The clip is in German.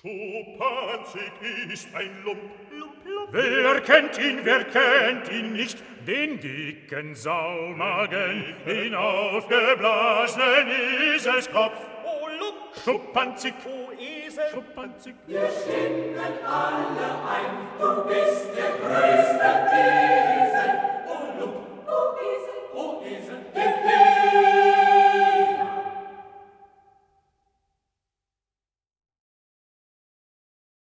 Schuppanzig ist ein Lump. Wer kennt ihn nicht, den dicken Saumagen, den aufgeblasenen Eselskopf. O Lump, Schuppanzig, o Esel, Schuppanzig. Wir stimmen alle ein, du bist der größte Esel.